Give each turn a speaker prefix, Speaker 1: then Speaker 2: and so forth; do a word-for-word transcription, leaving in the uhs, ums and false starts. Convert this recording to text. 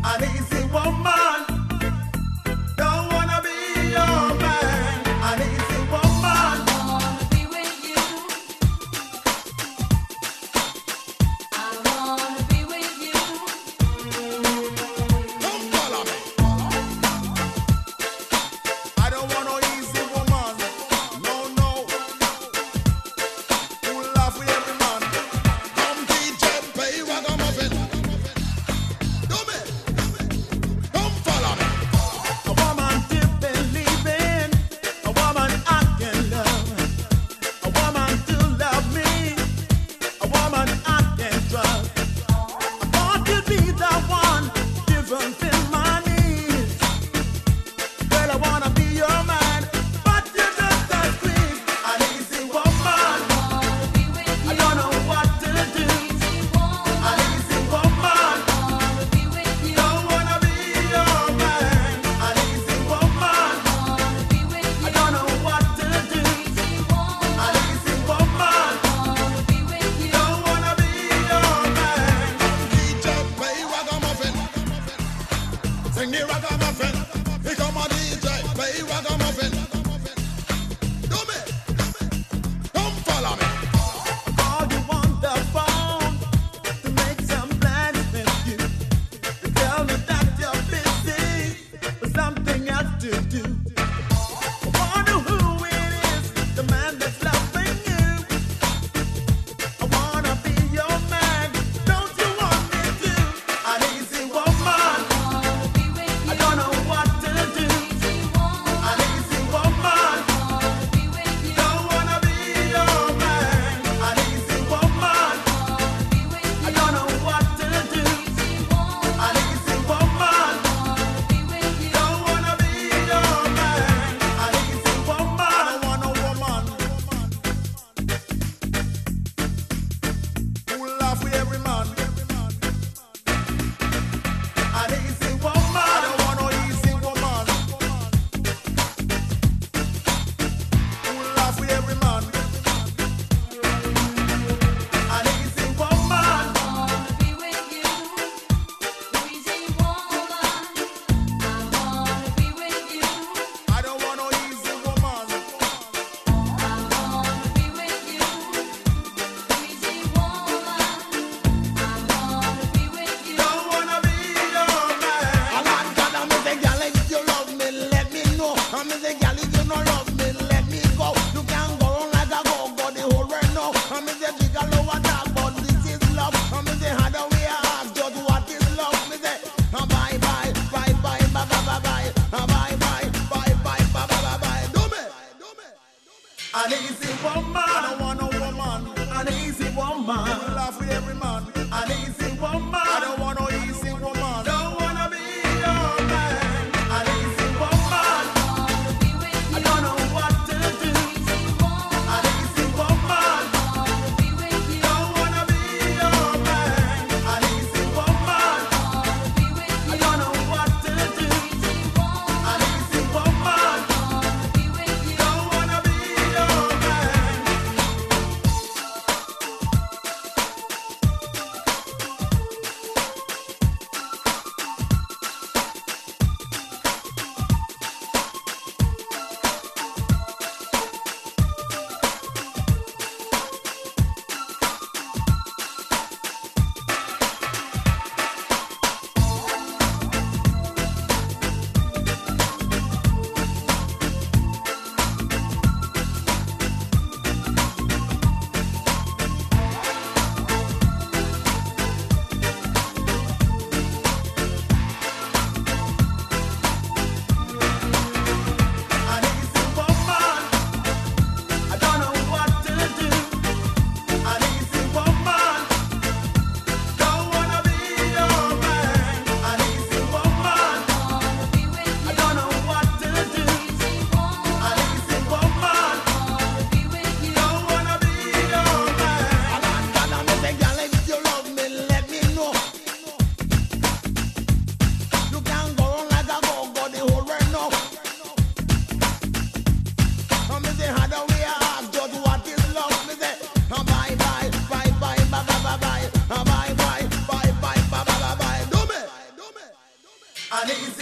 Speaker 1: an easy woman. Don't wanna be your man, an easy woman.
Speaker 2: I wanna be with you. I wanna be with you.
Speaker 3: Come follow me. I don't want no easy woman. No, no. Who laugh with every man. Come D J, play ragamuffin. Do me. Come follow me.
Speaker 1: A woman to believe in, a woman I can love, a woman to love me, a woman I can trust. I want to be the one to fulfill my needs. Girl, I wanna be your man, but you just a squeeze. An easy woman,
Speaker 2: I wanna be with
Speaker 1: I
Speaker 2: you.
Speaker 1: don't know what to do.
Speaker 2: Easy woman.
Speaker 1: An easy woman,
Speaker 2: I wanna be with you.
Speaker 1: don't wanna be your man. An easy woman,
Speaker 2: I wanna be with
Speaker 1: I
Speaker 2: you.
Speaker 1: don't know what to do.
Speaker 2: Easy woman.
Speaker 1: An easy woman,
Speaker 2: I wanna be with you.
Speaker 1: don't wanna be your man.
Speaker 3: D J, play ragamuffin. Sing the ragamuffin. Here come a D J, play ragamuffin. Do me. Come follow me.
Speaker 1: Call you on the phone to make some plans with you. You tell me that you're busy with something else to do. I wonder who it is, the man that's loving you. I wanna be your man, don't you want me to? An easy woman,
Speaker 2: I wanna be with you.
Speaker 1: I don't know what to do.
Speaker 2: Easy woman.
Speaker 1: An easy woman,
Speaker 2: I wanna be with you.
Speaker 1: don't wanna be your man. An easy woman,
Speaker 2: I wanna be with
Speaker 1: I
Speaker 2: you.
Speaker 1: don't know what to do.
Speaker 2: Easy woman.
Speaker 1: An easy woman,
Speaker 2: I wanna be with you.
Speaker 1: don't wanna be your man. An easy
Speaker 3: I
Speaker 1: woman,
Speaker 3: don't want no woman who laugh with every man.
Speaker 1: an easy
Speaker 3: I
Speaker 1: woman,
Speaker 3: don't want no easy woman who laugh with every man.
Speaker 1: an easy woman,
Speaker 2: I wanna be with you. Easy woman. I wanna be with you.
Speaker 3: I don't want no easy woman.
Speaker 2: I wanna be with you. Easy woman. I wanna be with you.
Speaker 1: don't wanna be your man.
Speaker 3: A lot God, I'm say, girl, if you love me, let me know. I'm say, girl, if you don't love me, let me go. You can go on like a go-go the whole world now. I'm say, jiggle over that, but this is love. I'm say, how do we ask just what is love? Me say, ah, bye, bye, bye, bye, bye, bye, bye, bye. Ah, bye, bye, bye, bye, bye, bye, bye, bye. Do me, do me.
Speaker 1: An easy
Speaker 3: I
Speaker 1: woman,
Speaker 3: don't want no woman
Speaker 1: an easy woman,
Speaker 3: who laugh with every man.
Speaker 1: an easy woman,
Speaker 3: I don't want no easy woman.
Speaker 1: don't wanna be your man. An easy woman,
Speaker 2: I wanna be with
Speaker 1: I
Speaker 2: you.
Speaker 1: don't know what to do.
Speaker 2: Easy woman.
Speaker 1: An easy woman,
Speaker 2: I wanna be with you.
Speaker 1: don't wanna be your man. An easy woman,
Speaker 2: I wanna be with
Speaker 1: I
Speaker 2: you.
Speaker 1: don't know what to do.
Speaker 2: Easy woman.
Speaker 1: An easy woman,
Speaker 2: I wanna be with you.
Speaker 1: don't wanna be your man. I need